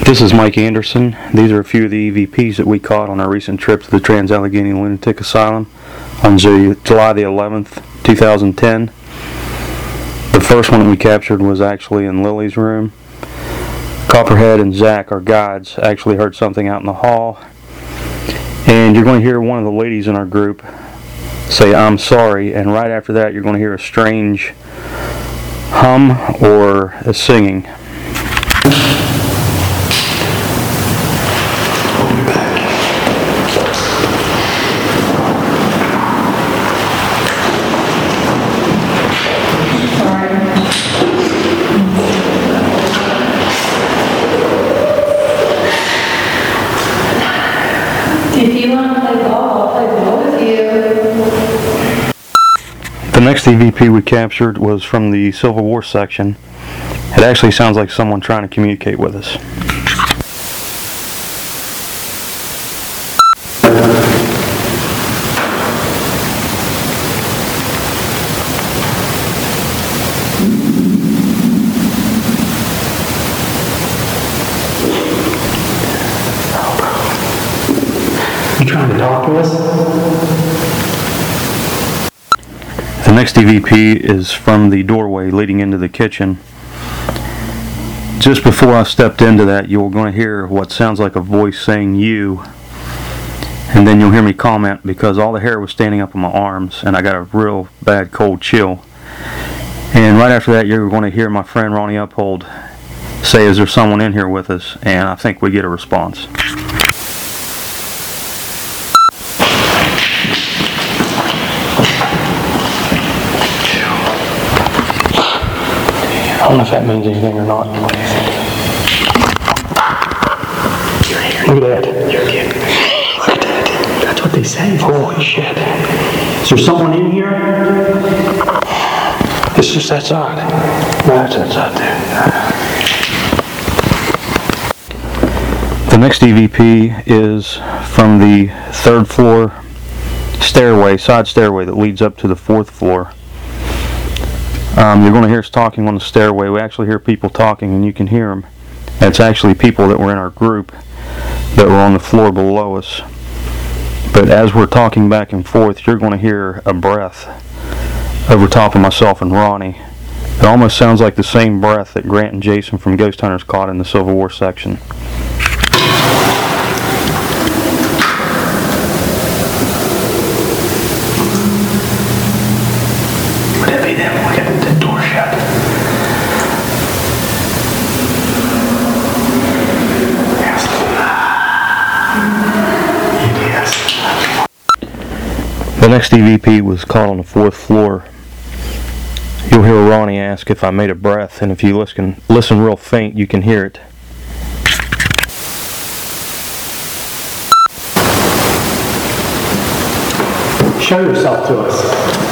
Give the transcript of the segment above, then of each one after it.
This is Mike Anderson. These are a few of the EVPs that we caught on our recent trip to the Trans-Allegheny Lunatic Asylum on July the 11th, 2010. The first one that we captured was actually in Lily's room. Copperhead and Zach, our guides, actually heard something out in the hall. And you're going to hear one of the ladies in our group say, "I'm sorry," and right after that you're going to hear a strange hum or a singing. If you want to play ball, I'll play ball with you. The next EVP we captured was from the Civil War section. It actually sounds like someone trying to communicate with us. You trying to talk to us? The next EVP is from the doorway leading into the kitchen. Just before I stepped into that, you're going to hear what sounds like a voice saying "you," and then you'll hear me comment because all the hair was standing up on my arms and I got a real bad cold chill. And right after that, you're going to hear my friend Ronnie Uphold say, "Is there someone in here with us?" And I think we get a response. I don't know if that means anything or not. Look at that. You're kidding. Look at that. That's what they say. Holy shit. Is there someone in here? It's just that side. No, it's that side there. The next EVP is from the third floor stairway, side stairway that leads up to the fourth floor. You're going to hear us talking on the stairway. We actually hear people talking, and you can hear them. And it's actually people that were in our group that were on the floor below us. But as we're talking back and forth, you're going to hear a breath over top of myself and Ronnie. It almost sounds like the same breath that Grant and Jason from Ghost Hunters caught in the Civil War section. The next EVP was caught on the fourth floor. You'll hear Ronnie ask if I made a breath, and if you listen real faint, you can hear it. Show yourself to us.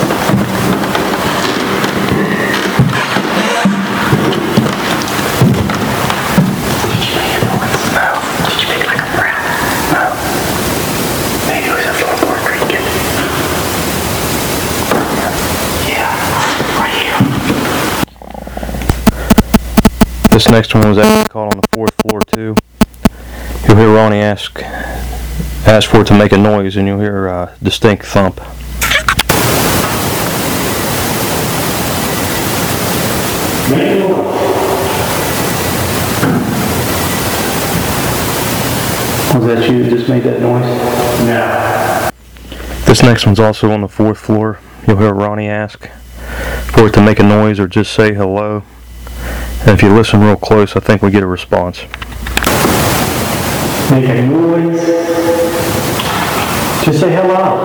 This next one was actually caught on the fourth floor too. You'll hear Ronnie ask for it to make a noise, and you'll hear a distinct thump. Was that you that just made that noise? No. This next one's also on the fourth floor. You'll hear Ronnie ask for it to make a noise or just say hello. And if you listen real close, I think we get a response. Make a noise. Just say hello.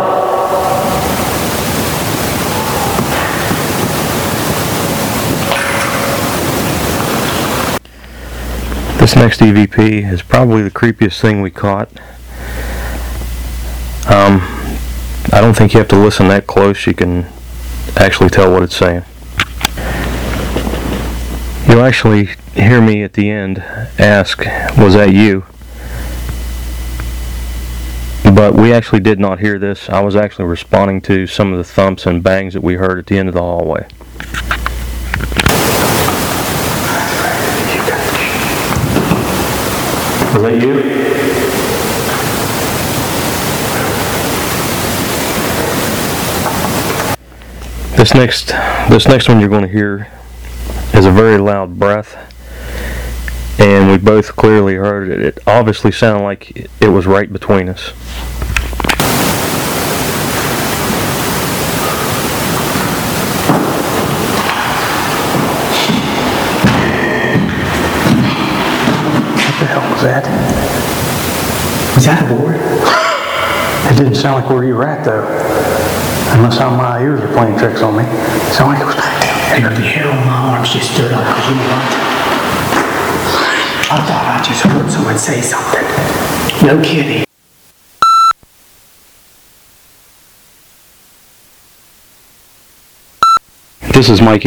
This next EVP is probably the creepiest thing we caught. I don't think you have to listen that close. You can actually tell what it's saying. You'll actually hear me at the end ask, "Was that you?" But we actually did not hear this. I was actually responding to some of the thumps and bangs that we heard at the end of the hallway. Was that you? This next one you're going to hear is a very loud breath, and we both clearly heard it. It obviously sounded like it was right between us. What the hell was that? Was that a board? It didn't sound like where you were at though. Unless my ears are playing tricks on me. It sounded like it was back down And the hair on my arms just stood up, because you know what? I thought I just heard someone say something. No kidding. This is Mikey.